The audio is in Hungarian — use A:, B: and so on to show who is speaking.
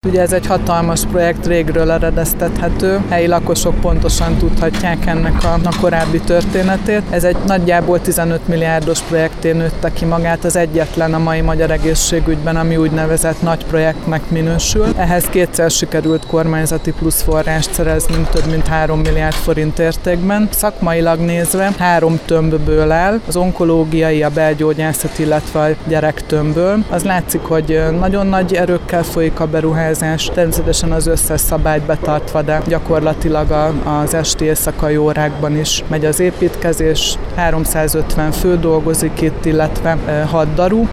A: Ugye ez egy hatalmas projekt, régről eredeztethető, helyi lakosok pontosan tudhatják ennek a korábbi történetét. Ez egy nagyjából 15 milliárdos projektén nőtte ki magát, az egyetlen a mai magyar egészségügyben, ami úgynevezett nagy projektnek minősül. Ehhez kétszer sikerült kormányzati plusz forrást szerezni, több mint 3 milliárd forint értékben. Szakmailag nézve 3 tömbből áll, az onkológiai, a belgyógyászat, illetve a gyerektömbből. Az látszik, hogy nagyon nagy erőkkel folyik a beruházás, természetesen az összes szabályt betartva, de gyakorlatilag az esti éjszakai órákban is megy az építkezés. 350 fő dolgozik itt, illetve 6 daru.